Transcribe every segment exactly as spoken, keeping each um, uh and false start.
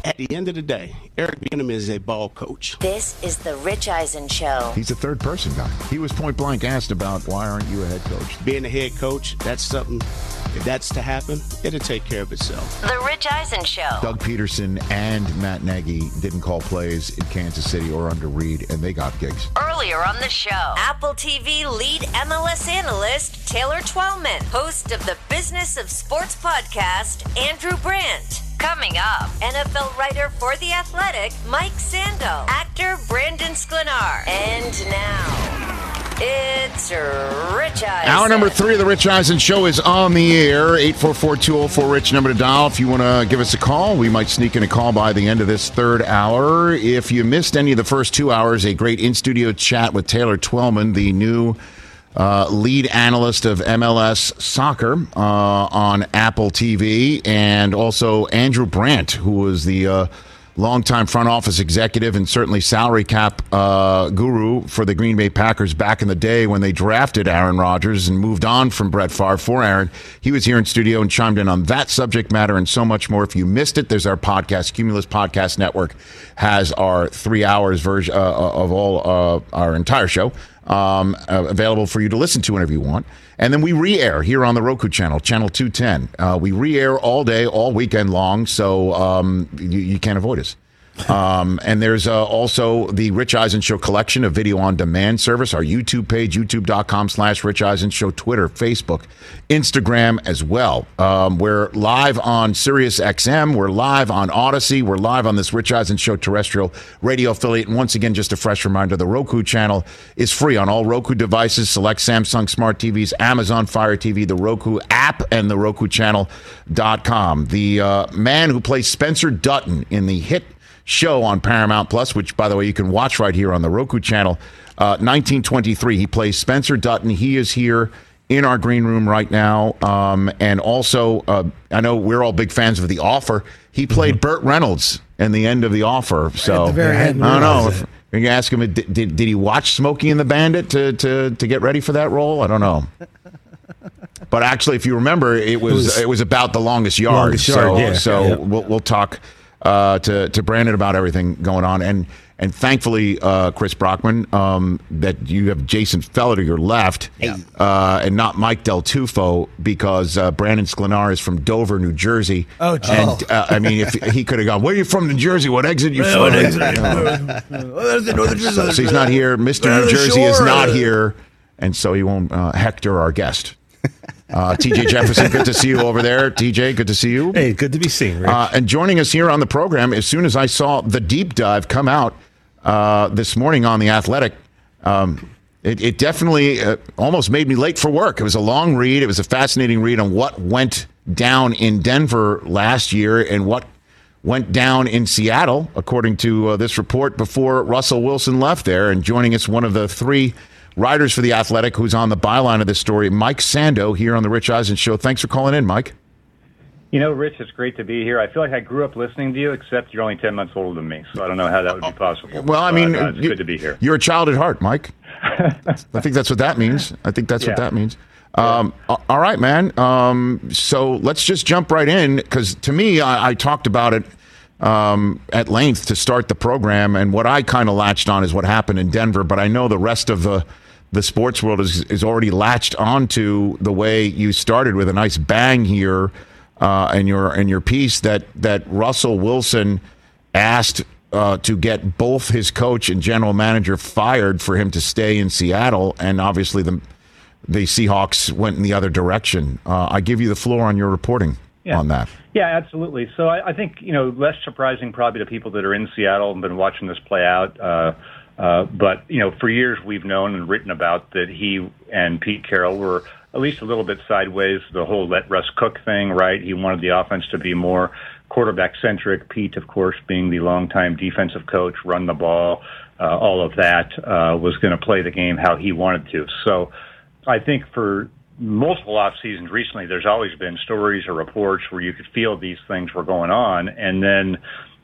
At the end of the day, Eric Bieniemy is a ball coach. This is the Rich Eisen Show. He's a third person guy. He was point blank asked about why aren't you a head coach? Being a head coach, that's something, if that's to happen, it'll take care of itself. The Rich Eisen Show. Doug Peterson and Matt Nagy didn't call plays in Kansas City or under Reid, and they got gigs. Earlier on the show, Apple T V lead M L S analyst Taylor Twellman, host of the Business of Sports podcast, Andrew Brandt. Coming up, N F L writer for The Athletic, Mike Sando, actor Brandon Sklenar. And now, it's Rich Eisen. Hour number three of the Rich Eisen Show is on the air. eight four four, two oh four, RICH, number to dial. If you want to give us a call, we might sneak in a call by the end of this third hour. If you missed any of the first two hours, a great in-studio chat with Taylor Twellman, the new Uh, lead analyst of M L S soccer uh, on Apple T V, and also Andrew Brandt, who was the uh, longtime front office executive and certainly salary cap uh, guru for the Green Bay Packers back in the day when they drafted Aaron Rodgers and moved on from Brett Favre for Aaron. He was here in studio and chimed in on that subject matter and so much more. If you missed it, there's our podcast. Cumulus Podcast Network has our three hours version uh, of all uh, our entire show. Um, uh, available for you to listen to whenever you want. And then we re-air here on the Roku channel, channel two ten. Uh, we re-air all day, all weekend long, so um, you, you can't avoid us. Um, and there's uh, also the Rich Eisen Show collection of video on demand service, our YouTube page, youtube.com slash Rich Eisen Show, Twitter, Facebook, Instagram as well. Um, we're live on Sirius X M. We're live on Odyssey. We're live on this Rich Eisen Show terrestrial radio affiliate. And once again, just a fresh reminder, the Roku channel is free on all Roku devices, select Samsung Smart T Vs, Amazon Fire T V, the Roku app, and the Roku Channel dot com. The uh, man who plays Spencer Dutton in the hit show on Paramount Plus, which, by the way, you can watch right here on the Roku channel, uh, nineteen twenty-three. He plays Spencer Dutton. He is here in our green room right now. Um, and also, uh, I know we're all big fans of The Offer. He played mm-hmm. Burt Reynolds in the end of The Offer. So, at the very end, I don't know. If, you ask him, did, did, did he watch Smokey and the Bandit to, to, to get ready for that role? I don't know. But actually, if you remember, it was it was, it was about The Longest Yard. Longest so yard, yeah. so yeah. We'll, we'll talk Uh, to to Brandon about everything going on, and and thankfully, uh, Chris Brockman, um, that you have Jason Feller to your left, yeah. uh, and not Mike Del Tufo, because uh, Brandon Sklenar is from Dover, New Jersey. Oh, geez. And uh, I mean, if he could have gone, where are you from, New Jersey? What exit you Yeah, from? what exit? You know. So he's not here. Mister New Jersey is not here, and so he won't uh, hector our guest. Uh, T J Jefferson, good to see you over there. T J, good to see you. Hey, good to be seen, Rich. Uh, and joining us here on the program, as soon as I saw the deep dive come out uh, this morning on The Athletic, um, it, it definitely uh, almost made me late for work. It was a long read. It was a fascinating read on what went down in Denver last year and what went down in Seattle, according to uh, this report, before Russell Wilson left there. And joining us, one of the three writers for The Athletic, who's on the byline of this story, Mike Sando, here on the Rich Eisen Show. Thanks for calling in, Mike. You know, Rich, it's great to be here. I feel like I grew up listening to you, except you're only ten months older than me, so I don't know how that would be possible. Well, I mean, but, uh, it's you, good to be here. You're a child at heart, Mike. I think that's what that means. I think that's yeah. what that means. Um, yeah. All right, man. Um, so let's just jump right in, because to me, I, I talked about it um, at length to start the program, and what I kind of latched on is what happened in Denver, but I know the rest of the the sports world is, is already latched onto the way you started with a nice bang here uh, in your in your piece that that Russell Wilson asked uh, to get both his coach and general manager fired for him to stay in Seattle, and obviously the the Seahawks went in the other direction. Uh, I give you the floor on your reporting yeah. on that. Yeah, absolutely. So I, I think, you know, less surprising probably to people that are in Seattle and been watching this play out. Uh, Uh, but, you know, for years we've known and written about that he and Pete Carroll were at least a little bit sideways, the whole let Russ cook thing, right? He wanted the offense to be more quarterback-centric. Pete, of course, being the longtime defensive coach, run the ball, uh, all of that, uh, was going to play the game how he wanted to. So I think for multiple off seasons recently, there's always been stories or reports where you could feel these things were going on. And then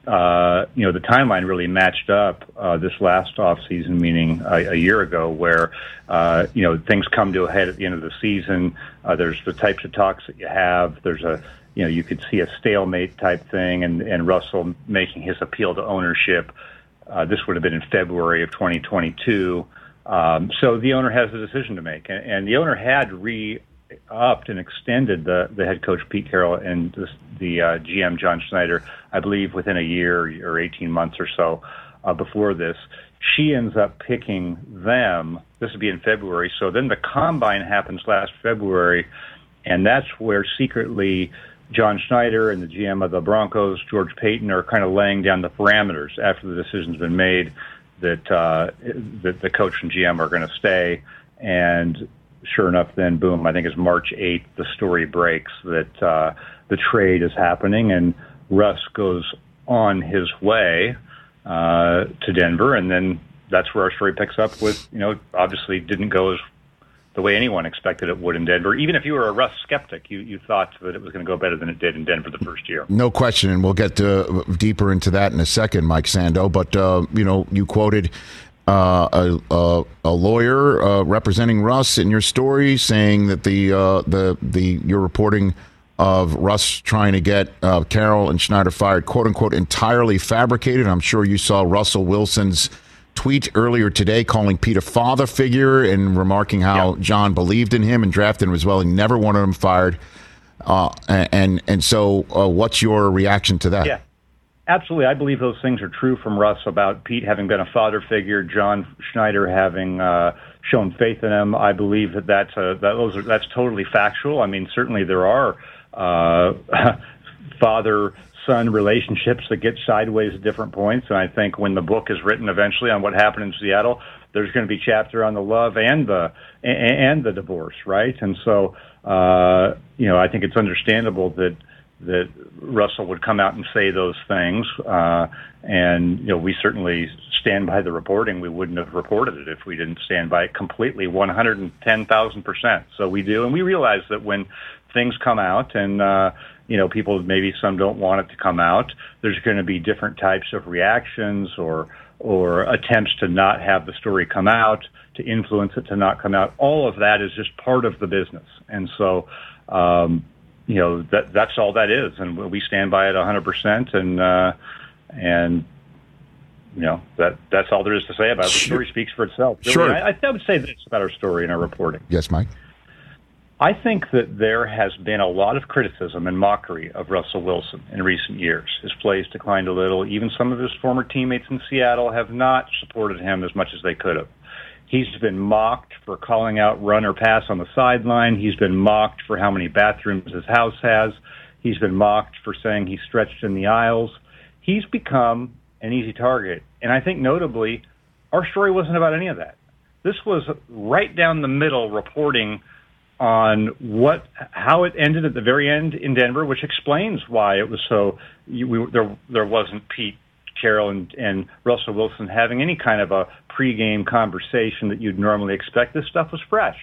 uh, you know, the timeline really matched up uh, this last offseason, meaning a, a year ago, where, uh, you know, things come to a head at the end of the season. Uh, there's the types of talks that you have. There's a, you know, you could see a stalemate type thing, and, and Russell making his appeal to ownership. Uh, this would have been in February of twenty twenty-two. Um, so the owner has a decision to make, and, and the owner had re-upped and extended the, the head coach Pete Carroll and the, the uh, G M John Schneider, I believe, within a year or eighteen months or so uh, before this. She ends up picking them. This would be in February. So then the combine happens last February, and that's where secretly John Schneider and the G M of the Broncos, George Paton, are kind of laying down the parameters after the decision's been made that uh, that the coach and G M are going to stay. And sure enough, then, boom, I think it's March eighth, the story breaks that uh, the trade is happening, and Russ goes on his way uh, to Denver. And then that's where our story picks up with, you know, obviously didn't go as the way anyone expected it would in Denver. Even if you were a Russ skeptic, you, you thought that it was going to go better than it did in Denver the first year. No question, and we'll get uh, deeper into that in a second, Mike Sando. But, uh, you know, you quoted uh, a, a, a lawyer uh, representing Russ in your story saying that the uh, the the your reporting of Russ trying to get uh, Carroll and Schneider fired, quote-unquote, entirely fabricated. I'm sure you saw Russell Wilson's tweet earlier today calling Pete a father figure and remarking how yeah. John believed in him and drafted him as well. He never wanted him fired. Uh, and and so uh, what's your reaction to that? Yeah, absolutely. I believe those things are true from Russ about Pete having been a father figure, John Schneider having uh, shown faith in him. I believe that that's, a, that those are, that's totally factual. I mean, certainly there are uh, father son relationships that get sideways at different points. And I think when the book is written eventually on what happened in Seattle, there's going to be chapter on the love and the and the divorce, right? And so, uh, you know, I think it's understandable that that Russell would come out and say those things. Uh, and, you know, we certainly stand by the reporting. We wouldn't have reported it if we didn't stand by it completely, one hundred ten thousand percent. So we do. And we realize that when things come out and, uh, you know, people, maybe some don't want it to come out, there's going to be different types of reactions or or attempts to not have the story come out, to influence it to not come out. All of that is just part of the business. And so, um, you know, that that's all that is. And we stand by it one hundred percent. And, uh, and you know, that that's all there is to say about it. The story speaks for itself. Really. Sure. I, I would say this about our story and our reporting. Yes, Mike? I think that there has been a lot of criticism and mockery of Russell Wilson in recent years. His plays declined a little. Even some of his former teammates in Seattle have not supported him as much as they could have. He's been mocked for calling out run or pass on the sideline. He's been mocked for how many bathrooms his house has. He's been mocked for saying he stretched in the aisles. He's become an easy target. And I think notably, our story wasn't about any of that. This was right down the middle reporting on what, how it ended at the very end in Denver, which explains why it was so. You, we, there, there wasn't Pete Carroll and, and Russell Wilson having any kind of a pregame conversation that you'd normally expect. This stuff was fresh,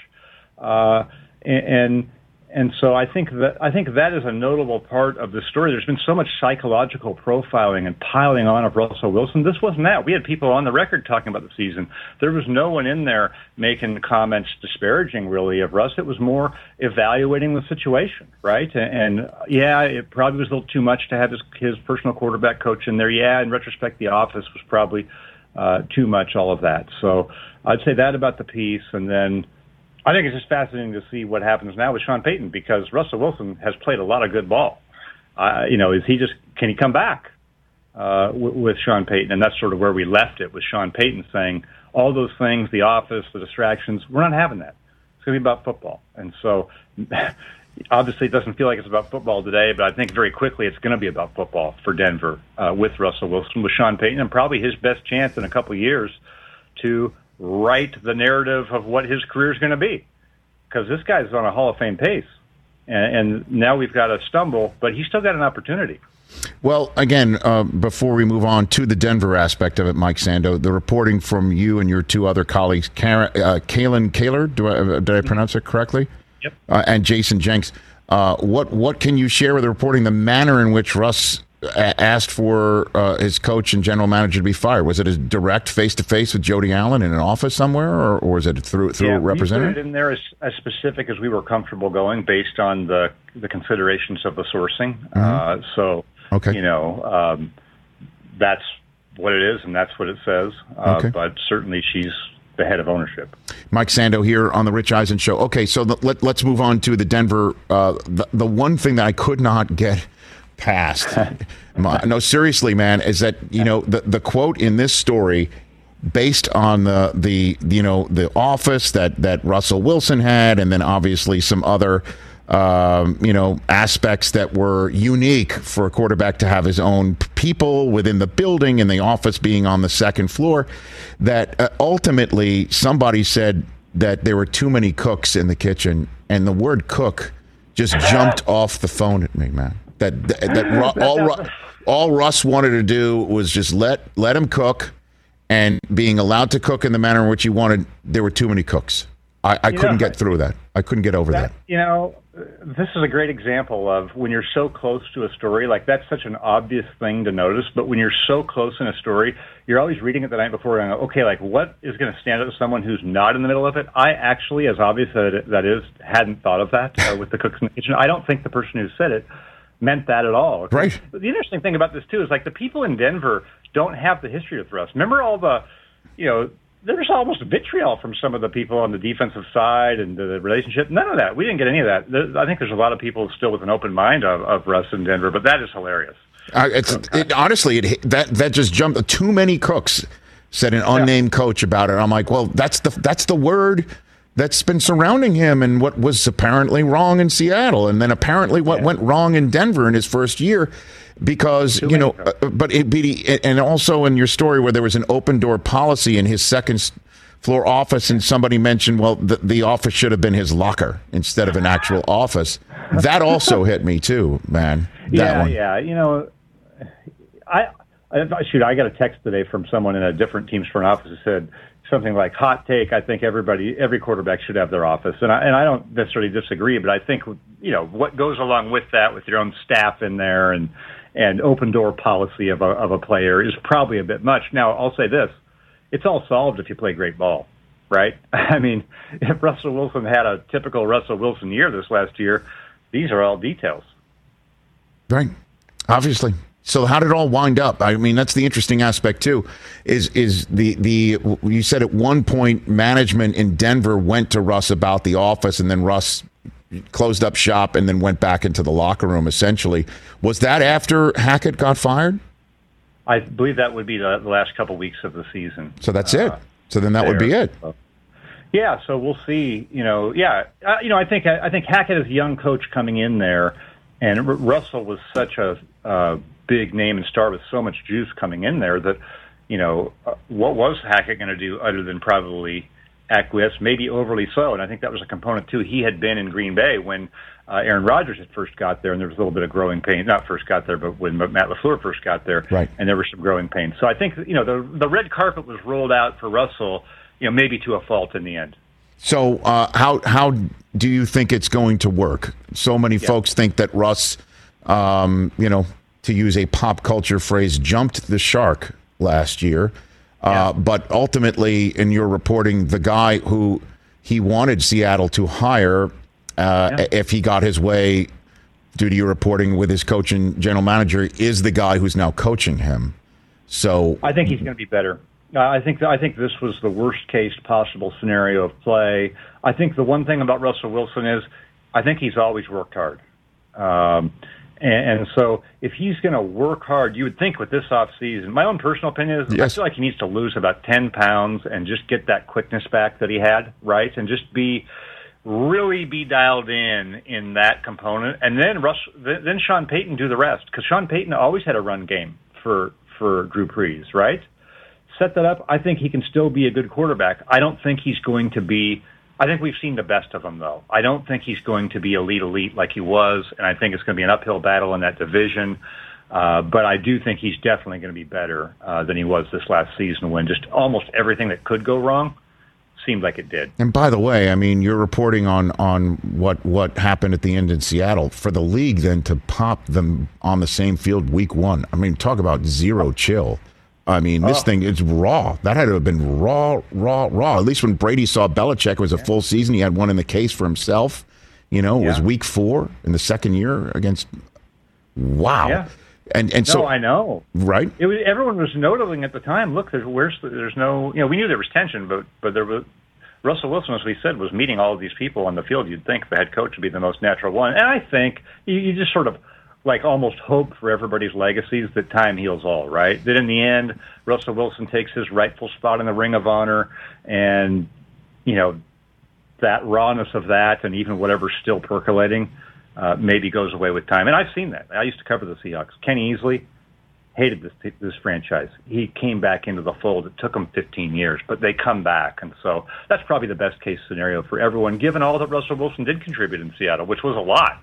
uh, and and so I think that I think that is a notable part of the story. There's been so much psychological profiling and piling on of Russell Wilson. This wasn't that. We had people on the record talking about the season. There was no one in there making comments disparaging, really, of Russ. It was more evaluating the situation, right? And, and yeah, it probably was a little too much to have his, his personal quarterback coach in there. Yeah, in retrospect, the office was probably uh, too much, all of that. So I'd say that about the piece, and then I think it's just fascinating to see what happens now with Sean Payton, because Russell Wilson has played a lot of good ball. Uh, you know, is he just, can he come back uh, w- with Sean Payton? And that's sort of where we left it, with Sean Payton saying all those things, the office, the distractions, we're not having that. It's going to be about football. And so obviously it doesn't feel like it's about football today, but I think very quickly it's going to be about football for Denver uh, with Russell Wilson, with Sean Payton, and probably his best chance in a couple of years to write the narrative of what his career is going to be, because this guy's on a Hall of Fame pace, and, and now we've got to stumble, but he's still got an opportunity. Well, again, uh, before we move on to the Denver aspect of it, Mike Sando, the reporting from you and your two other colleagues, Karen, uh, Kalen Kaler, do I, did I pronounce it correctly? Yep. Uh, and Jason Jenks, uh, what what can you share with the reporting, the manner in which Russ a- asked for uh, his coach and general manager to be fired? Was it a direct face-to-face with Jody Allen in an office somewhere, or, or was it through through yeah, a representative? We put it in there as, as specific as we were comfortable going based on the the considerations of the sourcing. Mm-hmm. Uh, so, okay. you know, um, that's what it is, and that's what it says. Uh, okay. But certainly she's the head of ownership. Mike Sando here on the Rich Eisen Show. Okay, so the, let, let's move on to the Denver. Uh, the, the one thing that I could not get past, no, seriously, man, is that, you know, the, the quote in this story, based on the, the you know, the office that, that Russell Wilson had, and then obviously some other Um, you know, aspects that were unique for a quarterback to have his own people within the building and the office being on the second floor, that uh, ultimately somebody said that there were too many cooks in the kitchen, and the word cook just jumped off the phone at me, man. That that, that Ru- all, all Russ wanted to do was just let let him cook, and being allowed to cook in the manner in which he wanted, there were too many cooks. I, I couldn't know, get through that. I couldn't get over that, that. You know, this is a great example of when you're so close to a story, like that's such an obvious thing to notice, but when you're so close in a story, you're always reading it the night before and go, okay, like what is going to stand out to someone who's not in the middle of it? I actually, as obvious as that is, hadn't thought of that uh, with the cooks in the kitchen. I don't think the person who said it meant that at all. Okay? Right. But the interesting thing about this, too, is like the people in Denver don't have the history of Russ. Remember all the, you know, there was almost vitriol from some of the people on the defensive side and the relationship. None of that. We didn't get any of that. There, I think there's a lot of people still with an open mind of, of Russ in Denver, but that is hilarious. Uh, it's it, honestly it, that that just jumped. Too many cooks, said an unnamed yeah. coach about it. I'm like, well, that's the that's the word that's been surrounding him, and what was apparently wrong in Seattle, and then apparently what yeah. went wrong in Denver in his first year. Because, Too you know, uh, but it be, and also in your story where there was an open door policy in his second floor office, and somebody mentioned, well, the, the office should have been his locker instead of an actual office. That also hit me too, man. That yeah, one. yeah. You know, I, I shoot. I got a text today from someone in a different team's front office who said something like, "Hot take. I think everybody, every quarterback should have their office," and I and I don't necessarily disagree, but I think you know what goes along with that, with your own staff in there and. and open door policy of a, of a player is probably a bit much. Now, I'll say this. It's all solved if you play great ball, right? I mean, if Russell Wilson had a typical Russell Wilson year this last year, these are all details. Right. Obviously. So how did it all wind up? I mean, that's the interesting aspect, too, is is the, the you said at one point management in Denver went to Russ about the office, and then Russ closed up shop and then went back into the locker room, essentially. Was that after Hackett got fired? I believe that would be the, the last couple weeks of the season. So that's uh, it. So then that there. would be it. So, yeah, so we'll see. You know, yeah, uh, you know, I think I think Hackett is a young coach coming in there, and R- Russell was such a uh, big name and star with so much juice coming in there that, you know, uh, what was Hackett going to do other than probably acquiesce, maybe overly so, and I think that was a component too. He had been in Green Bay when uh, Aaron Rodgers had first got there, and there was a little bit of growing pain. Not first got there, but when Matt LaFleur first got there, right. and there was some growing pains. So I think you know the the red carpet was rolled out for Russell, you know, maybe to a fault in the end. So uh, how how do you think it's going to work? So many yeah. folks think that Russ, um, you know, to use a pop culture phrase, jumped the shark last year. Uh, yeah. But ultimately, in your reporting, the guy who he wanted Seattle to hire, uh, yeah. if he got his way, due to your reporting with his coach and general manager, is the guy who's now coaching him. So I think he's going to be better. Uh, I think I think this was the worst case possible scenario of play. I think the one thing about Russell Wilson is I think he's always worked hard. Um, And, and so if he's going to work hard, you would think with this offseason, my own personal opinion is yes. I feel like he needs to lose about ten pounds and just get that quickness back that he had, right? And just be really be dialed in in that component. And then Russ, then Sean Payton do the rest, because Sean Payton always had a run game for, for Drew Brees, right? Set that up. I think he can still be a good quarterback. I don't think he's going to be I think we've seen the best of him, though. I don't think he's going to be elite, elite like he was, and I think it's going to be an uphill battle in that division. Uh, but I do think he's definitely going to be better uh, than he was this last season when just almost everything that could go wrong seemed like it did. And by the way, I mean, you're reporting on on what what happened at the end in Seattle. For the league then to pop them on the same field week one, I mean, talk about zero chill. I mean, this oh. thing is raw. That had to have been raw, raw, raw. At least when Brady saw Belichick, it was a yeah. full season. He had one in the case for himself. You know, it yeah. was week four in the second year against. Wow. Yeah. And and no, so I know, right? It was everyone was noticing at the time. Look, there's where's the, there's no, you know, we knew there was tension, but but there was Russell Wilson, as we said, was meeting all of these people on the field. You'd think the head coach would be the most natural one, and I think you, you just sort of like almost hope for everybody's legacies that time heals all, right? That in the end, Russell Wilson takes his rightful spot in the Ring of Honor, and you know that rawness of that, and even whatever's still percolating. Uh, maybe goes away with time. And I've seen that. I used to cover the Seahawks. Kenny Easley hated this this franchise. He came back into the fold. It took him fifteen years, but they come back. And so that's probably the best case scenario for everyone, given all that Russell Wilson did contribute in Seattle, which was a lot.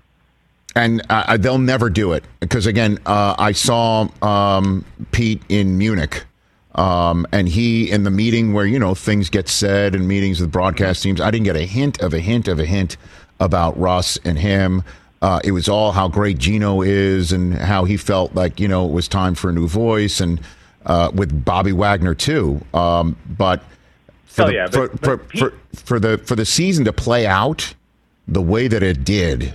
And uh, they'll never do it. Because, again, uh, I saw um, Pete in Munich. Um, and he, in the meeting where, you know, things get said in meetings with broadcast teams, I didn't get a hint of a hint of a hint about Russ and him. Uh, it was all how great Geno is and how he felt like, you know, it was time for a new voice, and uh, with Bobby Wagner too. Um, but for, oh, the, yeah, for, but, for, but Pete- for, for the for the season to play out the way that it did,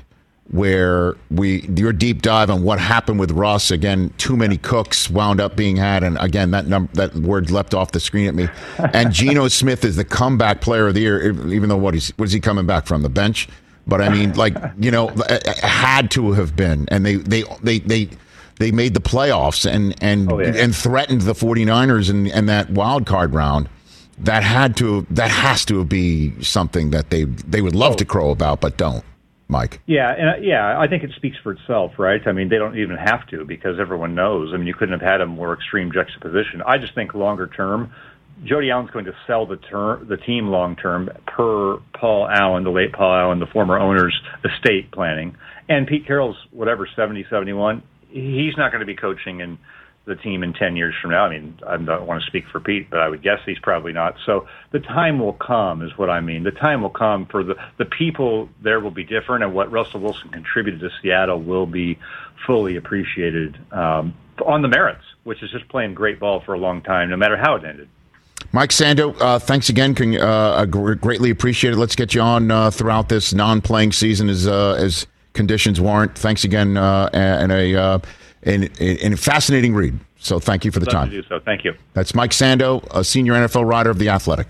where we your deep dive on what happened with Russ, again, too many cooks wound up being had, and again that number that word leapt off the screen at me. And Geno Smith is the comeback player of the year, even though what he's was he coming back from the bench? But I mean, like, you know, had to have been. And they they they they, they made the playoffs and and, oh, yeah. and threatened the 49ers in, in that wild card round. That had to that has to be something that they they would love oh. to crow about, but don't, Mike. Yeah, and yeah, I think it speaks for itself, right? I mean, they don't even have to, because everyone knows. I mean, you couldn't have had a more extreme juxtaposition. I just think longer term, Jody Allen's going to sell the term, the team long term per Paul Allen, the late Paul Allen, the former owner's estate planning. And Pete Carroll's, whatever, seventy, seventy-one, he's not going to be coaching in the team in ten years from now. I mean, I don't want to speak for Pete, but I would guess he's probably not. So the time will come is what I mean. The time will come for the, the people there will be different, and what Russell Wilson contributed to Seattle will be fully appreciated um, on the merits, which is just playing great ball for a long time, no matter how it ended. Mike Sando, uh, thanks again. Can, uh, greatly appreciated. Let's get you on uh, throughout this non-playing season as uh, as conditions warrant. Thanks again, uh, and a uh, and, and a fascinating read. So thank you for the Love time. To do so. Thank you. That's Mike Sando, a senior N F L writer of The Athletic.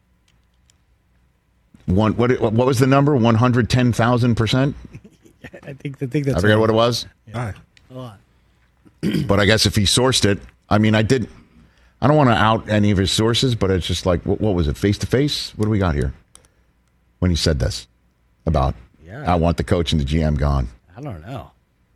One, what what was the number? One hundred ten thousand percent. I think I think that's. I forget what it was. Yeah. A lot. But I guess if he sourced it, I mean, I did. I don't want to out any of his sources, but it's just like, what, what was it, face to face? What do we got here? When he said this about, yeah. I want the coach and the G M gone. I don't know.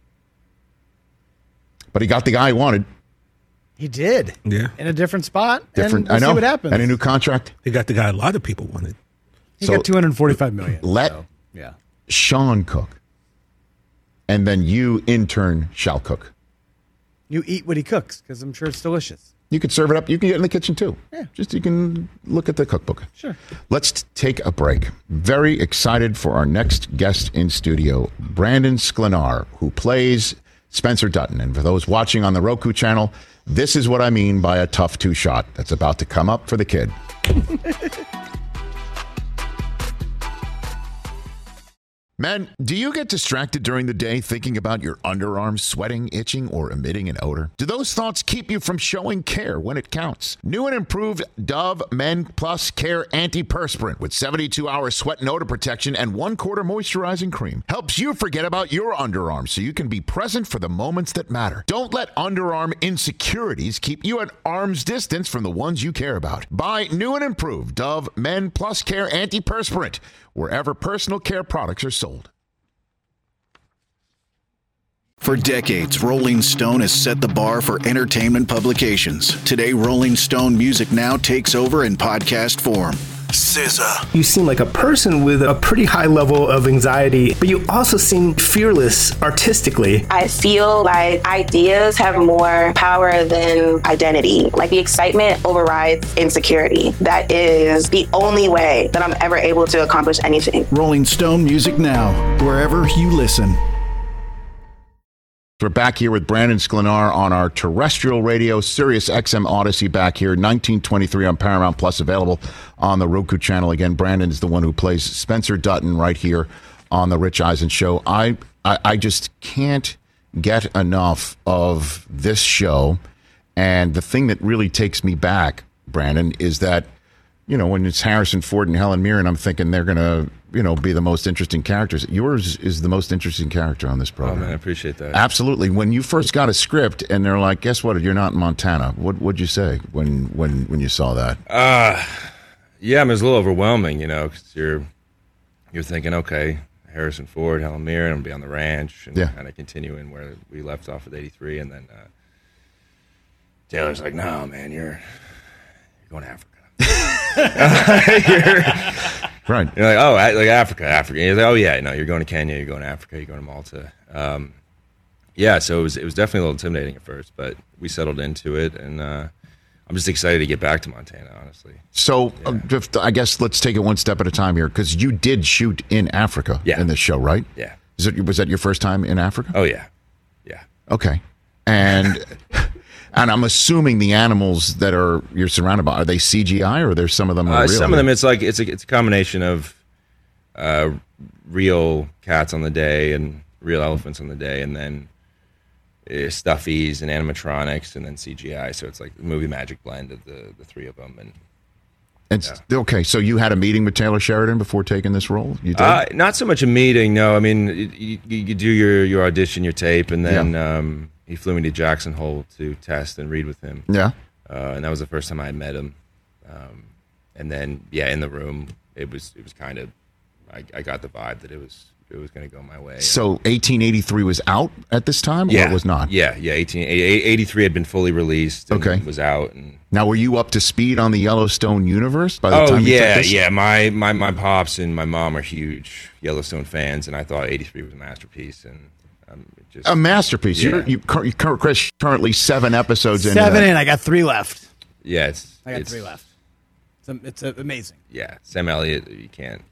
But he got the guy he wanted. He did. Yeah. In a different spot. Different. And we'll I know. See what happens. And a new contract. He got the guy a lot of people wanted. He so got two hundred forty-five million dollars. Let so, yeah. Sean cook. And then you, intern, shall cook. You eat what he cooks, because I'm sure it's delicious. You could serve it up. You can get it in the kitchen, too. Yeah. Just you can look at the cookbook. Sure. Let's t- take a break. Very excited for our next guest in studio, Brandon Sklenar, who plays Spencer Dutton. And for those watching on the Roku channel, this is what I mean by a tough two-shot that's about to come up for the kid. Men, do you get distracted during the day thinking about your underarms sweating, itching, or emitting an odor? Do those thoughts keep you from showing care when it counts? New and improved Dove Men Plus Care Antiperspirant with seventy-two hour sweat and odor protection and one quarter moisturizing cream helps you forget about your underarms so you can be present for the moments that matter. Don't let underarm insecurities keep you at arm's distance from the ones you care about. Buy new and improved Dove Men Plus Care Antiperspirant wherever personal care products are sold. For decades, Rolling Stone has set the bar for entertainment publications. Today, Rolling Stone Music Now takes over in podcast form. S Z A. You seem like a person with a pretty high level of anxiety, but you also seem fearless artistically. I feel like ideas have more power than identity. Like the excitement overrides insecurity. That is the only way that I'm ever able to accomplish anything. Rolling Stone Music Now, wherever you listen. We're back here with Brandon Sklenar on our terrestrial radio, Sirius X M Odyssey back here, nineteen twenty-three on Paramount Plus, available on the Roku channel. Again, Brandon is the one who plays Spencer Dutton right here on the Rich Eisen Show. I, I, I just can't get enough of this show. And the thing that really takes me back, Brandon, is that, you know, when it's Harrison Ford and Helen Mirren, I'm thinking they're going to, you know, be the most interesting characters. Yours is the most interesting character on this program. Oh, man, I appreciate that. Absolutely. When you first got a script and they're like, guess what, you're not in Montana, what what'd you say when when, when you saw that? Uh, yeah, I mean, it was a little overwhelming, you know, because you're, you're thinking, okay, Harrison Ford, Helen Mirren, I'm going to be on the ranch and yeah. kind of continuing where we left off with eighty-three. And then uh, Taylor's like, no, man, you're, you're going to Africa. you're, right. You're like, oh, like Africa, Africa. And he's like, oh yeah, no, you're going to Kenya, you're going to Africa, you're going to Malta. Um, yeah, so it was it was definitely a little intimidating at first, but we settled into it, and uh, I'm just excited to get back to Montana, honestly. So yeah. uh, if, I guess let's take it one step at a time here, because you did shoot in Africa yeah. in this show, right? Yeah. Is it, was that your first time in Africa? Oh yeah, yeah. Okay, and. And I'm assuming the animals that are you're surrounded by, are they C G I or there's some of them are uh, real? Some of them, it's like it's a it's a combination of uh, real cats on the day and real elephants on the day, and then uh, stuffies and animatronics, and then C G I. So it's like the movie magic blend of the, the three of them. And it's yeah. Okay, so you had a meeting with Taylor Sheridan before taking this role? You did? Uh, not so much a meeting, no. I mean, you, you, you do your, your audition, your tape, and then. Yeah. Um, He flew me to Jackson Hole to test and read with him. Yeah. Uh, and that was the first time I had met him. Um, and then, yeah, in the room, it was it was kind of, I, I got the vibe that it was it was going to go my way. So eighteen eighty-three was out at this time, or yeah. it was not? Yeah, yeah. eighteen eighty-three had been fully released. And okay. was out. And now, were you up to speed on the Yellowstone universe by the oh, time you yeah, took this? yeah. My, my my pops and my mom are huge Yellowstone fans, and I thought eighty-three was a masterpiece. And um, just, a masterpiece. Yeah. You're, you, you, Chris, currently seven episodes in. Seven in. I got three left. Yeah, it's. I got it's, three left. It's, it's uh, amazing. Yeah, Sam Elliott, you can't.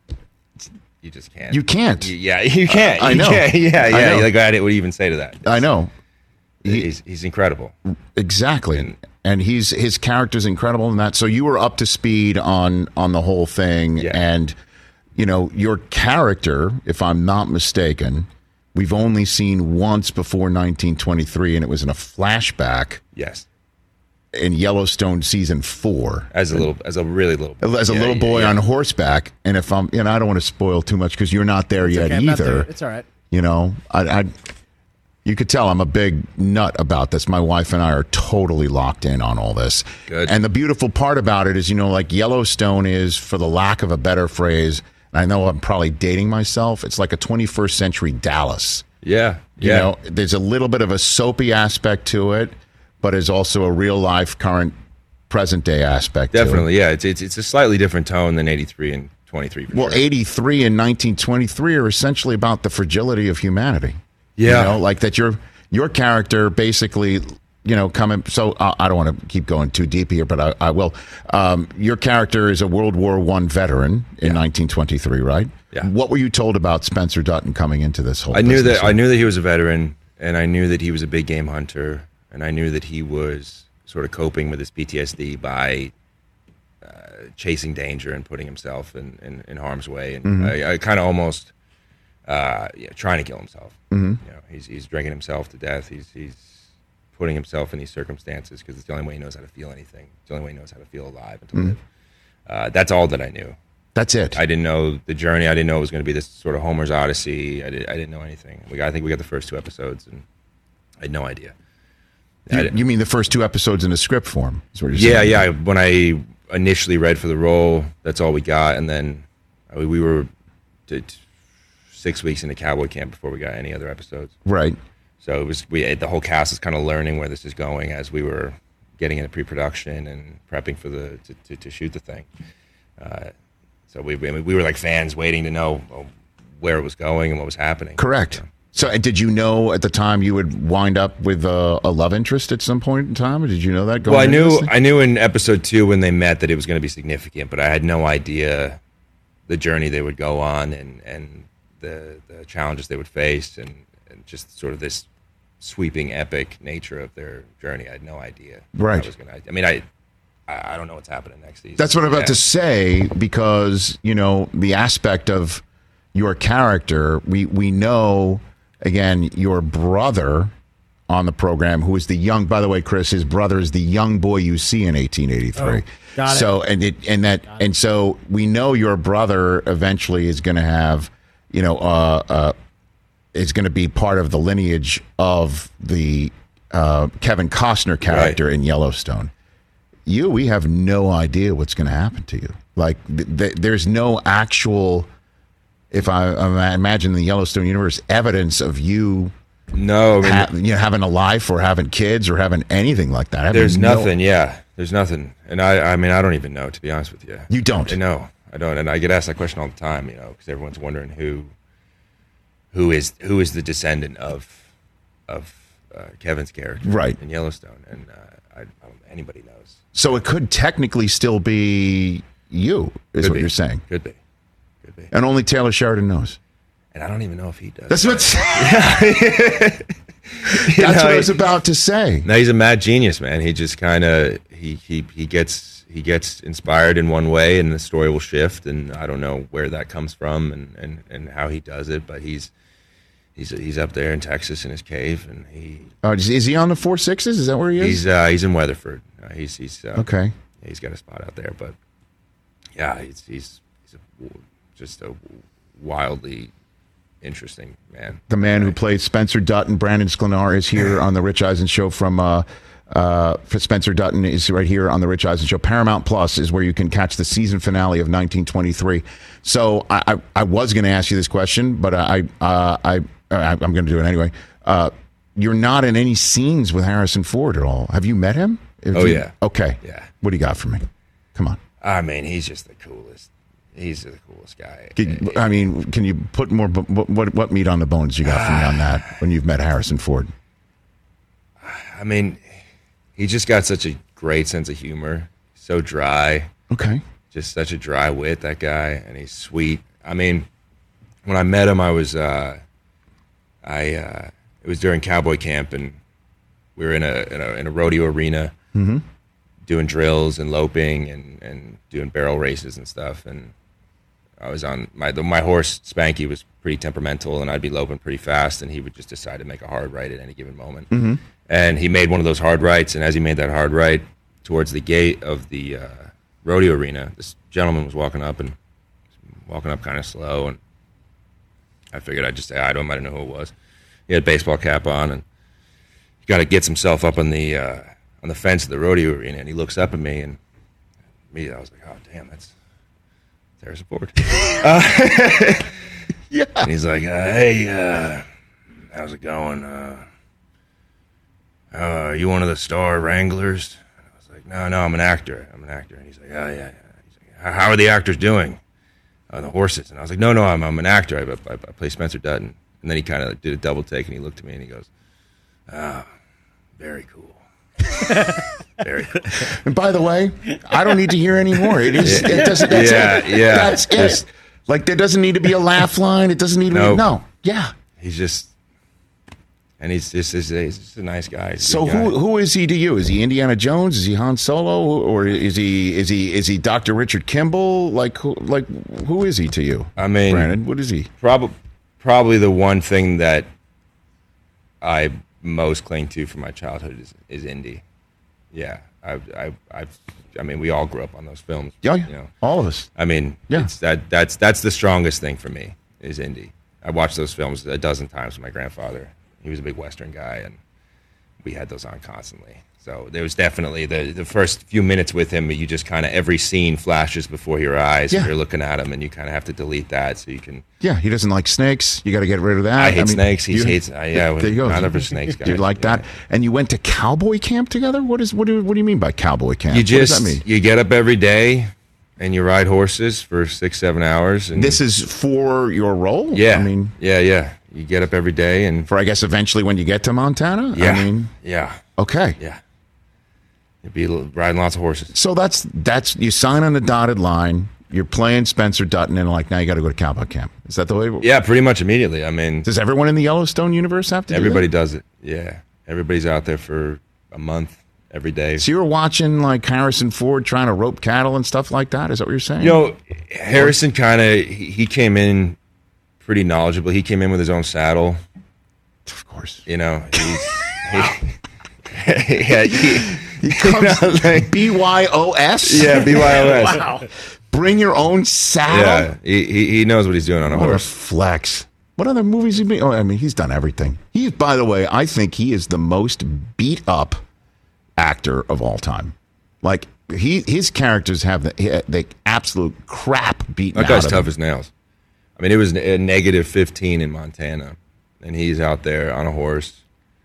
You just can't. You can't. You, yeah, you can't. Uh, I you know. Can't. Yeah, I yeah. know. Like, what do you even say to that? It's, I know. He, he's he's incredible. Exactly. And, and he's his character's incredible in that. So you were up to speed on on the whole thing, yeah. and you know your character, if I'm not mistaken, we've only seen once before nineteen twenty-three, and it was in a flashback. Yes. In Yellowstone season four, as a little, as a really little, boy. as a yeah, little yeah, boy yeah. on horseback, and if I'm, you know, I don't want to spoil too much because you're not there it's yet okay, either. there. It's all right. You know, I, I, you could tell I'm a big nut about this. My wife and I are totally locked in on all this. Good. And the beautiful part about it is, you know, like Yellowstone is, for the lack of a better phrase, and I know I'm probably dating myself, it's like a twenty-first century Dallas. Yeah, You yeah. know, there's a little bit of a soapy aspect to it, but there's also a real life, current, present day aspect. Definitely, to it. yeah. It's, it's it's a slightly different tone than eighty-three and twenty-three. For Well, sure. eighty-three and nineteen twenty-three are essentially about the fragility of humanity. Yeah, You know, like that your your character basically, you know, coming. So uh, I don't want to keep going too deep here, but I, I will. Um, your character is a World War One veteran in Yeah. nineteen twenty-three, right? Yeah. What were you told about Spencer Dutton coming into this whole? I knew business? that I knew that he was a veteran, and I knew that he was a big game hunter, and I knew that he was sort of coping with his P T S D by uh, chasing danger and putting himself in, in, in harm's way, and Mm-hmm. I, I kind of almost uh, yeah, trying to kill himself. Mm-hmm. You know, he's he's drinking himself to death. He's he's putting himself in these circumstances because it's the only way he knows how to feel anything. It's the only way he knows how to feel alive and to Mm-hmm. live. Uh, that's all that I knew. That's it. I didn't know the journey. I didn't know it was going to be this sort of Homer's Odyssey. I, did, I didn't know anything. We got, I think we got the first two episodes, and I had no idea. I you, didn't- you mean the first two episodes in the script form? Is what you're yeah, saying? yeah. When I initially read for the role, that's all we got, and then uh, we were t- t- six weeks into cowboy camp before we got any other episodes. Right. So it was we the whole cast is kind of learning where this is going as we were getting into pre-production and prepping for the to, to, to shoot the thing. Uh, so we, I mean, we were like fans waiting to know where it was going and what was happening. Correct. So, so did you know at the time you would wind up with a, a love interest at some point in time? Or did you know that going well, I into knew this thing? I knew in episode two when they met that it was going to be significant, but I had no idea the journey they would go on and, and the, the challenges they would face and, and just sort of this sweeping epic nature of their journey. I had no idea. Right. I was gonna, I mean, I I don't know what's happening next season. That's what I'm about Yeah. to say, because, you know, the aspect of your character, we, we know, again, your brother on the program, who is the young, by the way, Chris, his brother is the young boy you see in eighteen eighty-three. Oh, got it. So, and it, and that, and so we know your brother eventually is going to have, you know, uh, uh, is going to be part of the lineage of the uh, Kevin Costner character Right. in Yellowstone. You, we have no idea what's going to happen to you. Like, th- th- there's no actual, if I, I imagine in the Yellowstone universe, evidence of you, No, I mean, ha- you know, having a life or having kids or having anything like that. I have there's no- nothing. Yeah, there's nothing. And I, I mean, I don't even know, to be honest with you. You don't? No, I don't. And I get asked that question all the time, you know, because everyone's wondering who, who is who is the descendant of, of uh, Kevin's character, Right. in Yellowstone, and uh, I, I don't, anybody knows. So it could technically still be you, is Could what be. you're saying. Could be, could be. And only Taylor Sheridan knows. And I don't even know if he does. That's what, You that's know, what I he- was about to say. No, he's a mad genius, man. He just kind of he, he he gets he gets inspired in one way, and the story will shift. And I don't know where that comes from and, and, and how he does it, but he's he's he's up there in Texas in his cave, and he Uh, is, is he on the four sixes? Is that where he is? he's uh, he's in Weatherford. Uh, he's he's uh, Okay. yeah, he's got a spot out there, but yeah, he's he's he's a, just a wildly interesting man. The man who played Spencer Dutton, Brandon Sklenar, is here on the Rich Eisen Show from uh, uh, for Spencer Dutton is right here on the Rich Eisen Show. Paramount Plus is where you can catch the season finale of nineteen twenty-three. So I, I, I was going to ask you this question, but I uh, I, I I'm going to do it anyway. Uh, you're not in any scenes with Harrison Ford at all. Have you met him? Have Oh, you- yeah. Okay. Yeah. What do you got for me? Come on. I mean, he's just the coolest. He's the coolest guy. Can- I mean, can you put more? What, what what meat on the bones you got for me on that when you've met Harrison Ford? I mean, he just got such a great sense of humor. So dry. Okay. Just such a dry wit, that guy, and he's sweet. I mean, when I met him, I was, uh, I, uh, it was during cowboy camp, and we were in a in a, in a rodeo arena, Mm-hmm. doing drills and loping and, and doing barrel races and stuff. And I was on my the, my horse Spanky was pretty temperamental, and I'd be loping pretty fast, and he would just decide to make a hard right at any given moment. Mm-hmm. And he made one of those hard rights, and as he made that hard right towards the gate of the uh, rodeo arena, this gentleman was walking up and walking up kind of slow, and I figured I'd just say hi to him. I didn't know who it was. He had a baseball cap on, and he kind of gets himself up on the uh, on the fence of the rodeo arena, and he looks up at me, and me, I was like, oh damn, that's Harrison Ford. uh, Yeah. And he's like, uh, hey, uh, how's it going? Uh, uh, are you one of the Star Wranglers? And I was like, no, no, I'm an actor. I'm an actor. And he's like, oh, yeah, yeah. He's like, how how are the actors doing? Uh, the horses. And I was like, no, no, I'm, I'm an actor. I, I, I play Spencer Dutton. And then he kind of did a double take, and he looked at me, and he goes, ah, very cool. Very cool. And by the way, I don't need to hear any more. It is. It doesn't. That's Yeah, it. yeah. That's it. Just- Like there doesn't need to be a laugh line. It doesn't need to be. Nope. No. Yeah. He's just, and he's just, he's, he's just a nice guy. He's a So good guy. who who is he to you? Is he Indiana Jones? Is he Han Solo? Or is he is he is he Doctor Richard Kimball? Like who like who is he to you? I mean, Brandon, what is he? Probably, probably the one thing that I most cling to from my childhood is, is Indy. Yeah, I, I, I, I mean, we all grew up on those films. Yeah, yeah. You know, All of us. I mean, Yeah. it's that that's that's the strongest thing for me is Indy. I watched those films a dozen times with my grandfather. He was a big Western guy, and we had those on constantly. So there was definitely the the first few minutes with him. You just kind of every scene flashes before your eyes. Yeah. And you're looking at him, and you kind of have to delete that so you can. Yeah, he doesn't like snakes. You got to get rid of that. I hate mean, snakes. He you- hates. Uh, yeah, There you go. Neither of us snakes guys. You like that? And you went to cowboy camp together? What is what do what do you mean by cowboy camp? You what does just that mean? you get up every day, and you ride horses for six, seven hours. And This is for your role? yeah, I mean, yeah, yeah. You get up every day and for, I guess, eventually when you get to Montana? yeah, I mean, yeah, okay. yeah. You'd be riding lots of horses. So that's, that's you sign on the dotted line, you're playing Spencer Dutton, and like, now you got to go to cowboy camp. Is that the way? Yeah, pretty much immediately. I mean, Does everyone in the Yellowstone universe have to everybody do that? does it. Yeah, everybody's out there for a month every day. So you were watching like Harrison Ford trying to rope cattle and stuff like that? Is that what you're saying? You know, Harrison kind of he, he came in pretty knowledgeable. He came in with his own saddle. Of course. You know, he's, he, yeah, he, He comes you know, like, B Y O S? yeah, B Y O S. Wow. Bring your own saddle? Yeah, he, he he knows what he's doing on a What a horse. flex. What other movies he made? Oh, I mean, he's done everything. He, by the way, I think he is the most beat up actor of all time. Like, he his characters have the, the absolute crap beaten That out guy's of tough him. as nails. I mean, it was a negative fifteen in Montana, and he's out there on a horse.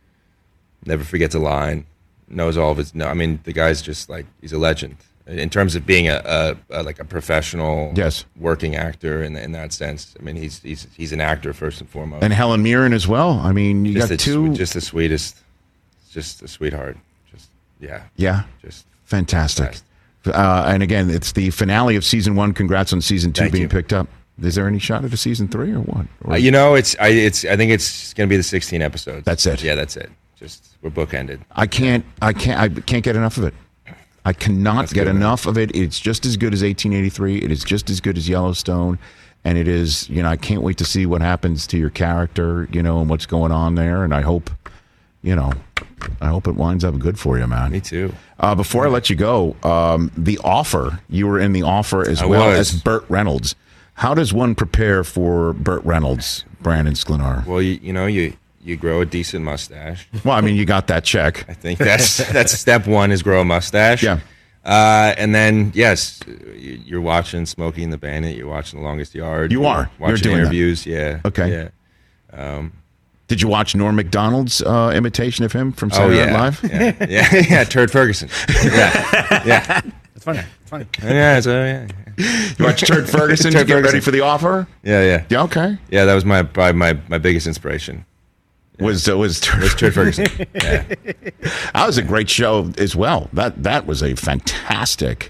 Never forgets a line. Knows all of his. No, I mean, the guy's just like he's a legend in terms of being a, a, a like a professional, Yes. working actor in in that sense. I mean, he's he's he's an actor first and foremost. And Helen Mirren as well. I mean, you just got the, two. just the sweetest, just a sweetheart. Just yeah, yeah. just Fantastic. best. Uh, and again, it's the finale of season one. Congrats on season two Thank being you. picked up. Is there any shot at a season three or what? Or Uh, you know, it's I it's I think it's going to be the sixteen episodes. That's it. Yeah, that's it. Just we're bookended. I can't. I can't. I can't get enough of it. I cannot That's get good, man. enough of it. It's just as good as eighteen eighty-three. It is just as good as Yellowstone, and it is. You know, I can't wait to see what happens to your character. You know, and what's going on there. And I hope, you know, I hope it winds up good for you, man. Me too. Uh, before I let you go, um, The Offer. You were in The Offer as I well was. as Burt Reynolds. How does one prepare for Burt Reynolds, Brandon Sklenar? Well, you you know you you grow a decent mustache. Well, I mean, you got that check. I think that's that's step one is grow a mustache. Yeah. Uh, and then yes, you- you're watching Smokey and the Bandit. You're watching The Longest Yard. You are. You're watching doing that. interviews. Yeah. Okay. Yeah. Did you watch Norm Macdonald's uh, imitation of him from Oh Saturday yeah. Night Live? Yeah. Yeah. Yeah. Turd Ferguson. Yeah. Yeah. It's funny. It's funny. Yeah. So yeah. You watch Turd Ferguson to Turd get ready Ferguson. for The Offer? Yeah. Yeah. Yeah, okay. Yeah. That was my probably my my biggest inspiration. Was uh, was Turd, Was Turd Ferguson. Yeah. That was a great show as well. That that was a fantastic.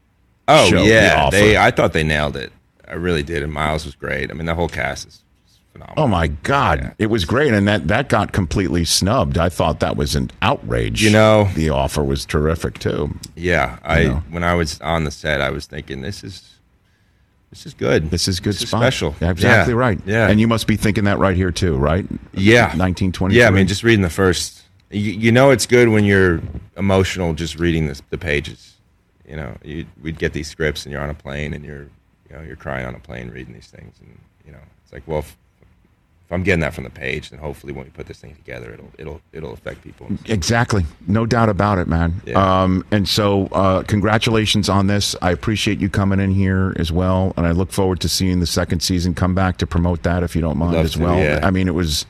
Oh show, The yeah. Offer. They. I thought they nailed it. I really did. And Miles was great. I mean, the whole cast is phenomenal. Oh my God, Yeah. it was great, and that that got completely snubbed. I thought that was an outrage. You know- The Offer was terrific too. Yeah, I know. when I was on the set, I was thinking this is this is good. This is good This is spot. special. Yeah, exactly Yeah. right. Yeah. and you must be thinking that right here too, right? Yeah, nineteen twenty. Yeah, I mean, just reading the first, you, you know, it's good when you're emotional just reading this, the pages. You know, you, we'd get these scripts, and you're on a plane, and you're, you know, you're crying on a plane reading these things, and you know, it's like, well, if, if I'm getting that from the page, then hopefully when we put this thing together, it'll it'll it'll affect people. Exactly. No doubt about it, man. Yeah. Um, and so, uh, congratulations on this. I appreciate you coming in here as well. And I look forward to seeing the second season. Come back to promote that if you don't mind Love as to, well. yeah. I mean, it was,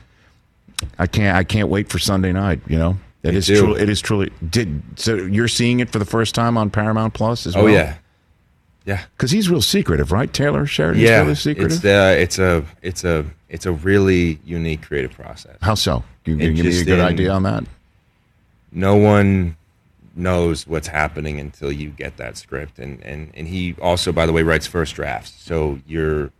I can't, I can't wait for Sunday night, you know? It Me is too. truly, it is truly, did, so you're seeing it for the first time on Paramount Plus as well? Oh yeah, yeah. Cause he's real secretive, right? Taylor Sheridan's Yeah, really secretive. it's uh, it's a it's a it's a really unique creative process. How so? You can It give me a just good in- idea on that? No one knows what's happening until you get that script, and and and he also, by the way, writes first drafts. So you're,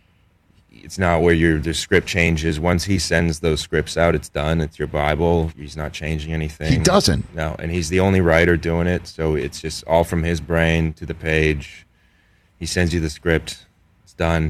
it's not where your the script changes. Once he sends those scripts out, it's done. It's your Bible. He's not changing anything. He doesn't. No, and he's the only writer doing it. So it's just all from his brain to the page. He sends you the script. It's done.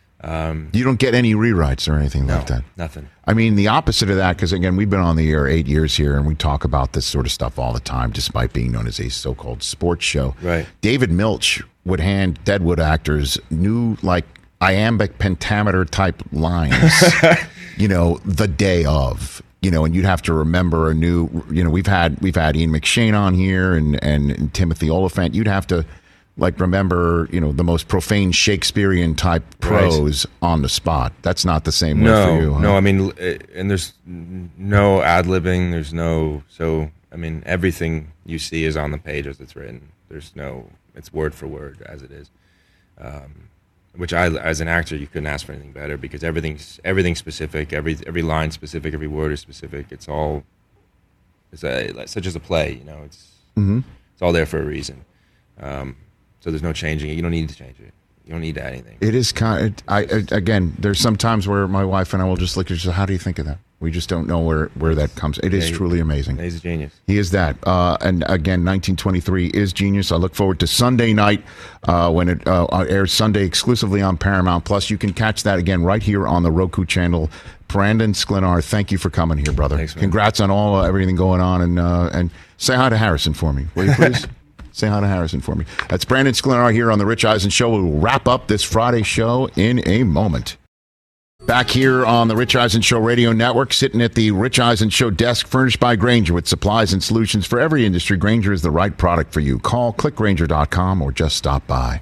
You don't get any rewrites or anything No, like that? nothing. I mean, the opposite of that, because again, we've been on the air eight years here, and we talk about this sort of stuff all the time, despite being known as a so-called sports show. Right. David Milch would hand Deadwood actors new, like, iambic pentameter type lines, you know, the day of, you know, and you'd have to remember a new, you know, we've had we've had Ian McShane on here and, and, and Timothy Oliphant. You'd have to, like, remember, you know, the most profane Shakespearean type prose on the spot. That's not the same way No, for you. Huh? no. I mean, uh, and there's no ad libbing. There's no so. I mean, everything you see is on the page as it's written. There's no it's word for word as it is. Um, which I, as an actor, you couldn't ask for anything better because everything's everything's specific. Every every line specific. Every word is specific. It's all it's a, such as a play. You know, it's mm-hmm. it's all there for a reason. Um, so there's no changing it. You don't need to change it. You don't need to add anything. It is kind of, I, again, there's some times where my wife and I will just look at each other, how do you think of that? We just don't know where, where that comes. It is yeah, truly amazing. He's a genius. He is that. Uh, and again, nineteen twenty-three is genius. I look forward to Sunday night uh, when it uh, airs Sunday exclusively on Paramount Plus. You can catch that again right here on the Roku channel. Brandon Sklenar, thank you for coming here, brother. Thanks, man. Congrats on all uh, everything going on. And, uh, and say hi to Harrison for me, will you please? Say hi to Harrison for me. That's Brandon Sklenar here on The Rich Eisen Show. We will wrap up this Friday show in a moment. Back here on the Rich Eisen Show Radio Network, sitting at the Rich Eisen Show desk, furnished by Grainger with supplies and solutions for every industry. Grainger is the right product for you. Call click grainger dot com or just stop by.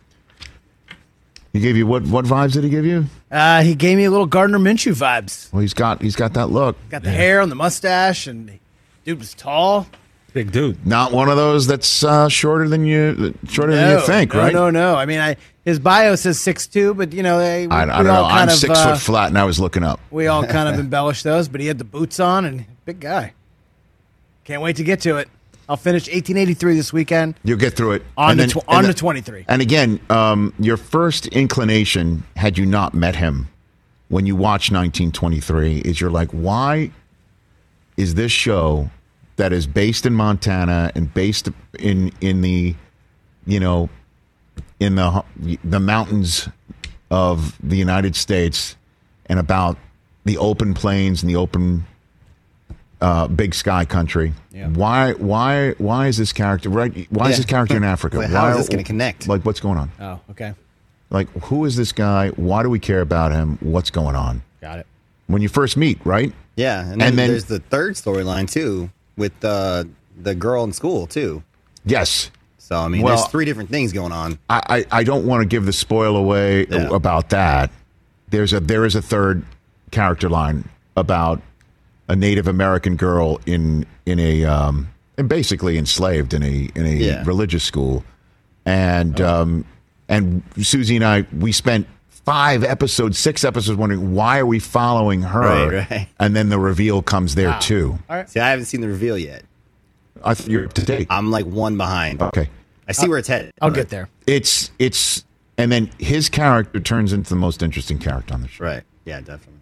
He gave you what? What vibes did he give you? Uh, he gave me a little Gardner Minshew vibes. Well, he's got he's got that look. Got the yeah. hair and the mustache, and dude was tall. Big dude. Not one of those that's uh, shorter than you shorter no, than you think, no, right? No, no, no. I mean, I his bio says six two, but you know, they. We, I, I we don't know. all kind I'm of, six uh, foot flat, and I was looking up. We all kind of embellished those, but he had the boots on and big guy. Can't wait to get to it. I'll finish eighteen eighty-three this weekend. You'll get through it on and to then, tw- on then, to twenty-three. And again, um, your first inclination, had you not met him, when you watch nineteen twenty-three, is you're like, why is this show that is based in Montana and based in in the, you know, in the the mountains of the United States and about the open plains and the open uh, big sky country? Yeah. Why why why is this character right? Why yeah. is this character in Africa? Wait, how why is this going to connect? Like, what's going on? Oh, okay. Like, who is this guy? Why do we care about him? What's going on? Got it. When you first meet, right? Yeah, and then, and then there's the third storyline too, with uh, the girl in school too. Yes. So I mean, well, there's three different things going on. I, I, I don't want to give the spoil away yeah. about that. There's a there is a third character line about a Native American girl in in a um, and basically enslaved in a in a yeah. religious school, and oh. um, and Susie and I we spent five episodes, six episodes wondering why are we following her, right, right. and then the reveal comes there wow. too. All right. See, I haven't seen the reveal yet. I th- you're up to date. I'm like one behind. Okay, I see I'll, where it's headed. I'll get there. It's it's and then his character turns into the most interesting character on the show. Right? Yeah, definitely.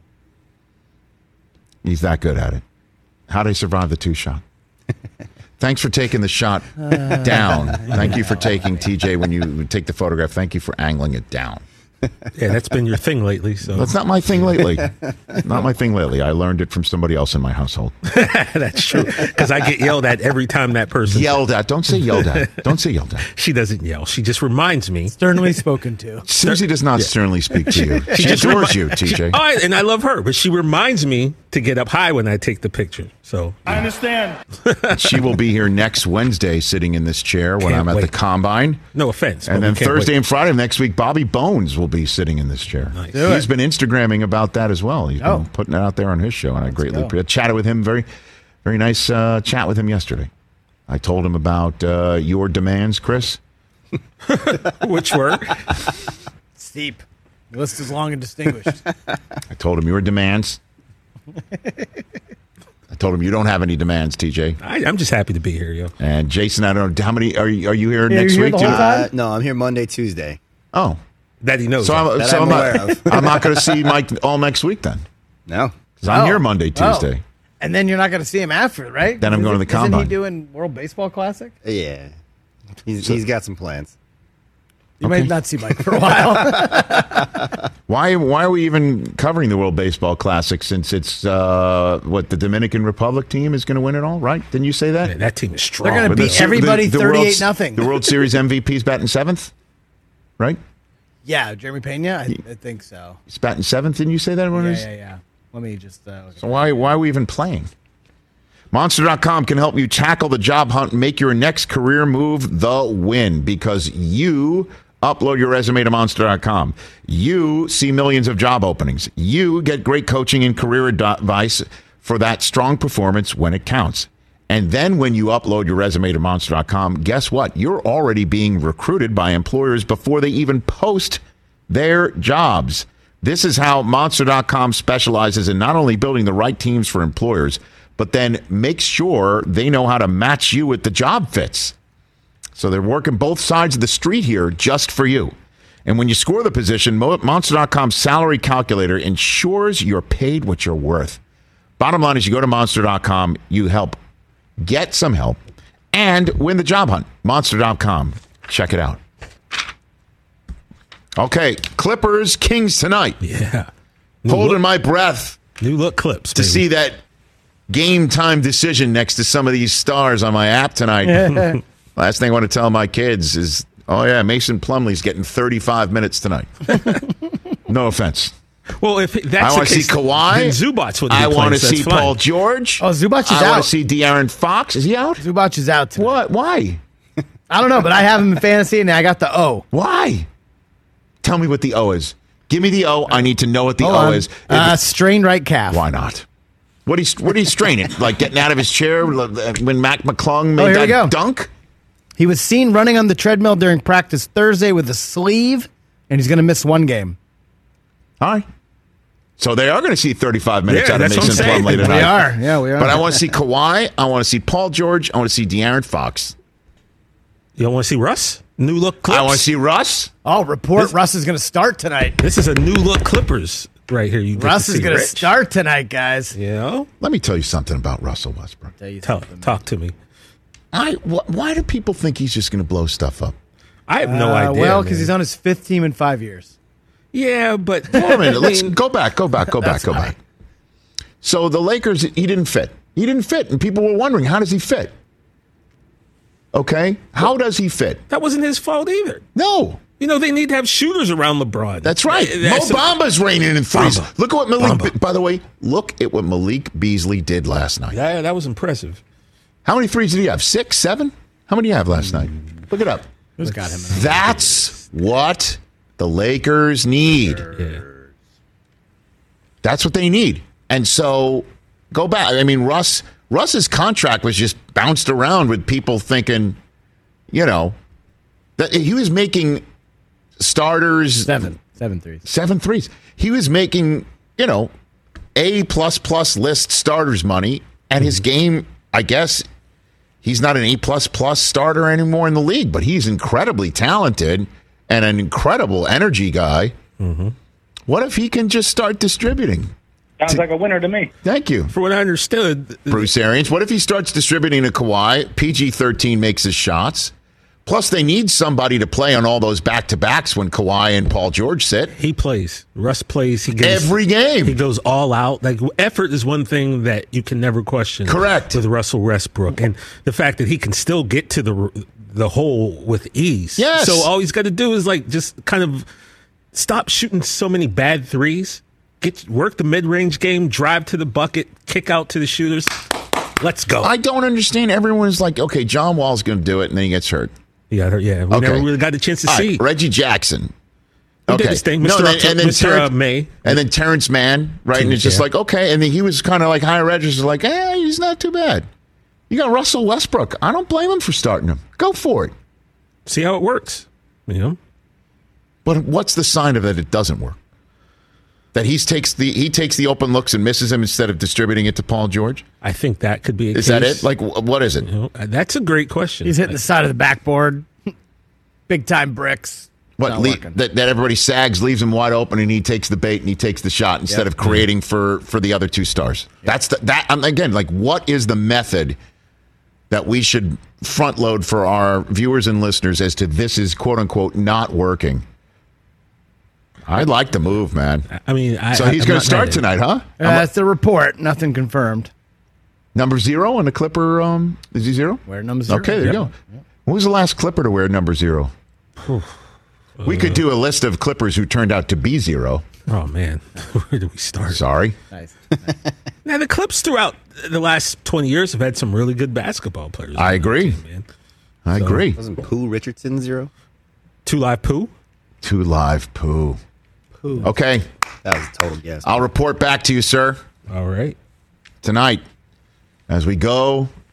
He's that good at it. How'd I survive the two shot? Thanks for taking the shot uh, down. Thank you for taking T J when you take the photograph. Thank you for angling it down. Yeah, that's been your thing lately. So that's not my thing lately. Not my thing lately. I learned it from somebody else in my household. That's true. Because I get yelled at every time that person yelled at. Don't say yelled at. Don't say yelled at. She doesn't yell. She just reminds me. Sternly spoken to. Susie does not yeah. sternly speak to you. She, she adores remi- you, T J. She, oh, and I love her, but she reminds me to get up high when I take the picture. So I understand. She will be here next Wednesday, sitting in this chair when Can't I'm at wait. the Combine. No offense. And then Thursday wait. and Friday of next week, Bobby Bones will be sitting in this chair. Nice. He's been Instagramming about that as well. He's oh. been putting it out there on his show, and I Let's greatly go. appreciate. Chatted with him, very, very nice uh, chat with him yesterday. I told him about uh, your demands, Chris. Which were steep. The list is long and distinguished. I told him your demands. I told him you don't have any demands, T J. I, I'm just happy to be here, yo. And Jason, I don't know how many are you, are you here Yeah, next you here week? the too? whole time? Uh, no, I'm here Monday, Tuesday. Oh, that he knows. So I'm, that so I'm I'm aware not, of. I'm not going to see Mike all next week then. No, because I'm Oh. here Monday, Tuesday. Oh. And then you're not going to see him after, right? Then I'm going to the Combine. Isn't he doing World Baseball Classic? Yeah, he's So- he's got some plans. You Okay. might not see Mike for a while. Why? Why are we even covering the World Baseball Classic since it's uh, what the Dominican Republic team is going to win it all? Right? Didn't you say that? Man, that team is strong. They're going to But beat the- everybody the- the World- thirty-eight nothing. The World Series M V P's batting seventh, right? Yeah, Jeremy Pena? I, I think so. He's batting seventh. Didn't you say that? Yeah, Everyone yeah, yeah. Let me just... Uh, look at So why why are we even playing? Monster dot com can help you tackle the job hunt and make your next career move the win because you upload your resume to Monster dot com. You see millions of job openings. You get great coaching and career advice for that strong performance when it counts. And then when you upload your resume to Monster dot com, guess what? You're already being recruited by employers before they even post their jobs. This is how Monster dot com specializes in not only building the right teams for employers, but then makes sure they know how to match you with the job fits. So they're working both sides of the street here just for you. And when you score the position, Monster dot com's salary calculator ensures you're paid what you're worth. Bottom line is you go to Monster dot com, you help get some help, and win the job hunt. Monster dot com. Check it out. Okay, Clippers, Kings tonight. Yeah. New Holding look. my breath. New look clips. To baby. see that game time decision next to some of these stars on my app tonight. Last thing I want to tell my kids is, oh, yeah, Mason Plumlee's getting thirty-five minutes tonight. No offense. Well, if that's I the want to see case, Kawhi. then Zubac's would be I playing, want to so that's see fine. Paul George. Oh, Zubac is I out. want to see De'Aaron Fox. Is he out? Zubac is out tonight. What? Why? I don't know, but I have him in fantasy, and I got the O. Why? Tell me what the O is. Give me the O. I need to know what the Hold O on. is. Uh, strained right calf. Why not? What he what are you straining? Like getting out of his chair when Mac McClung made Oh, here that we go. dunk? He was seen running on the treadmill during practice Thursday with a sleeve, and he's going to miss one game. All right. So they are going to see thirty-five minutes Yeah, out of that's what I'm Mason saying. Plumlee tonight. We are. Yeah, we are. But I want to see Kawhi. I want to see Paul George. I want to see De'Aaron Fox. You don't want to see Russ? New look Clips? I want to see Russ. Oh, report This- Russ is going to start tonight. This is a new look Clippers right here. You get Russ to is see going to Rich. start tonight, guys. You know? Let me tell you something about Russell Westbrook. Tell, talk to me. I, wh- why do people think he's just going to blow stuff up? I have no Uh, idea. Well, because man. he's on his fifth team in five years. Yeah, but Hold on a minute. Let's I mean, go back, go back, go back, go back. So the Lakers, he didn't fit. He didn't fit, and people were wondering, how does he fit? Okay? How does he fit? that wasn't his fault either. No. You know, they need to have shooters around LeBron. That's right. That's Mo Bamba's raining in threes. Bamba. Look at what Malik, Bamba. by the way, look at what Malik Beasley did last night. that, that was impressive. How many threes did he have? Six, seven? How many did he have last night? Look it up. Who's got him? That's what the Lakers need. Yeah. That's what they need. And so go back. I mean, Russ Russ's contract was just bounced around with people thinking, you know, that he was making starters Seven. Seven threes. seven threes. He was making, you know, A plus plus list starters money, and his game, I guess, he's not an A plus plus starter anymore in the league, but he's incredibly talented and an incredible energy guy. Mm-hmm. What if he can just start distributing? Sounds like a winner to me. Thank you, For what I understood, Bruce Arians. What if he starts distributing to Kawhi? P G thirteen makes his shots. Plus, they need somebody to play on all those back-to-backs when Kawhi and Paul George sit. he plays. Russ plays. He goes, Every game. He goes all out. Like effort is one thing that you can never question. Correct. With Russell Westbrook, and the fact that he can still get to the the hole with ease. Yes. So all he's got to do is like just kind of stop shooting so many bad threes. Get work the mid range game. Drive to the bucket. Kick out to the shooters. Let's go. I don't understand. Everyone's like, okay, John Wall's going to do it, and then he gets hurt. yeah, yeah. We Okay. never really got a chance to All see. right, Reggie Jackson. He Okay. did his thing, No, Mister then- Upton- and then Mister Terrence- uh, May. And then Terrence Mann, right? And it's just Yeah. like, okay. And then he was kind of like higher register, like, eh, he's not too bad. You got Russell Westbrook. I don't blame him for starting him. Go for it. See how it works. You know. But what's the sign of that it doesn't work? That he takes the he takes the open looks and misses them instead of distributing it to Paul George? I think that could be a Is case. that it? Like, wh- what is it? You know, that's a great question. He's hitting the side of the backboard. Big time bricks. What Not le- working. that, that everybody sags, leaves him wide open, and he takes the bait and he takes the shot instead Yep. of creating for for the other two stars. That's the, that. Um, again, like, what is the method that we should front load for our viewers and listeners as to this is quote unquote not working? I like the move, man. I mean, I, So I- he's I'm going not to start mad at it. tonight, huh? Uh, that's the report. Nothing confirmed. Number zero on the Clipper. Um, is he zero? Where number zero? Okay, there Yep. you go. When was the last Clipper to wear number zero? We could do a list of Clippers who turned out to be zero. Oh man, where do we start? Sorry. Nice. Now the Clips throughout the last twenty years have had some really good basketball players. I agree. man. I agree. Wasn't Pooh Richardson zero? Two Live Pooh. Two live poo. Pooh. Okay. That was a total guess. I'll report back to you, sir, All right. tonight as we go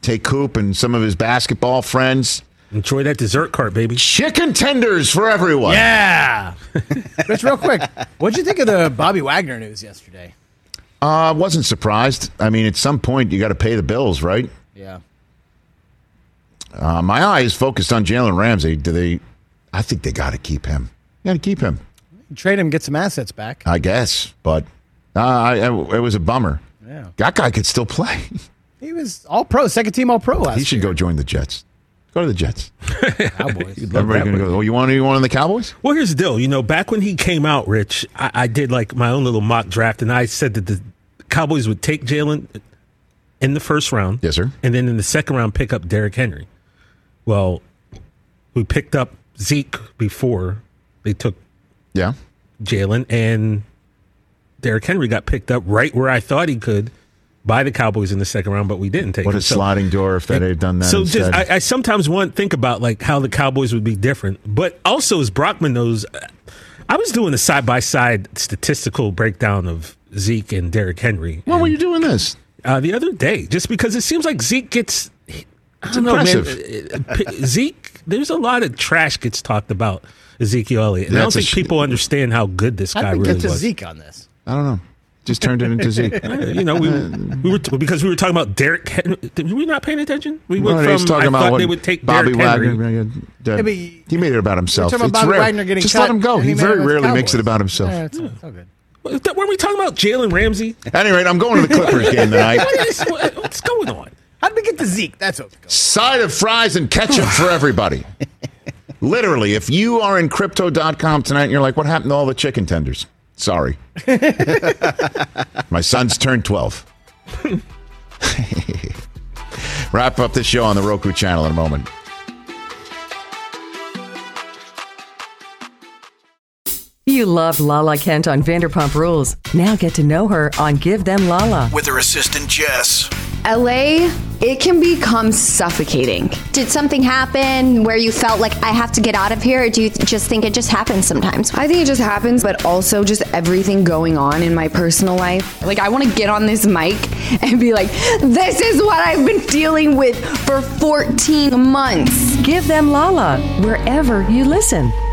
take Coop and some of his basketball friends. Enjoy that dessert cart, baby. Chicken tenders for everyone. Yeah. Rich, real quick, what'd you think of the Bobby Wagner news yesterday? I uh, wasn't surprised. I mean, at some point, you got to pay the bills, right? Yeah. Uh, my eye is focused on Jalen Ramsey. Do they? I think they got to keep him. Got to keep him. Trade him, get some assets back. I guess, but uh, I, I, it was a bummer. Yeah. That guy could still play. He was all pro, second team all pro last He should year. go join the Jets. Go to the Jets. Cowboys. Everybody going to go, oh, you want anyone on the Cowboys? Well, here's the deal. You know, back when he came out, Rich, I, I did like my own little mock draft, and I said that the Cowboys would take Jalen in the first round. Yes, sir. And then in the second round, pick up Derrick Henry. Well, we picked up Zeke before they took yeah. Jalen, and Derrick Henry got picked up right where I thought he could by the Cowboys in the second round, but we didn't take what him. a So- sliding door if they had done that So instead. just, I, I sometimes want think about like how the Cowboys would be different, but also as Brockman knows, I was doing a side by side statistical breakdown of Zeke and Derrick Henry. When were you doing this? Uh, the other day, just because it seems like Zeke gets. I don't know, man. Zeke, there's a lot of trash gets talked about Ezekiel Elliott, and I don't That's a think sh- people understand how good this How guy did we really get to was. Zeke on this? I don't know. Just turned it into Zeke. you know, we, we were because we were talking about Derrick. Henry. Were we not paying attention? We Well, went he's from talking I about thought what they would take Bobby Derrick Henry. Wagner. uh, Yeah, but you- he made it about himself. talking about It's Bobby rare. Wagner getting Just cut, let him go. and He he made very it with rarely makes it Cowboys. about himself. Yeah, it's, it's all good. Were we talking about Jalen Ramsey? At any rate, I'm going to the Clippers game tonight. What is, what, what's going on? How did we get to Zeke? That's what's going on. Side of fries and ketchup for everybody. Literally, if you are in crypto dot com tonight and you're like, what happened to all the chicken tenders? Sorry. My son's turned twelve. Wrap up this show on the Roku channel in a moment. You loved Lala Kent on Vanderpump Rules. Now get to know her on Give Them Lala. With her assistant, Jess. L A, it can become suffocating. Did something happen where you felt like I have to get out of here, or do you just think it just happens sometimes? I think it just happens, but also just everything going on in my personal life. Like, I want to get on this mic and be like, this is what I've been dealing with for fourteen months. Give Them Lala wherever you listen.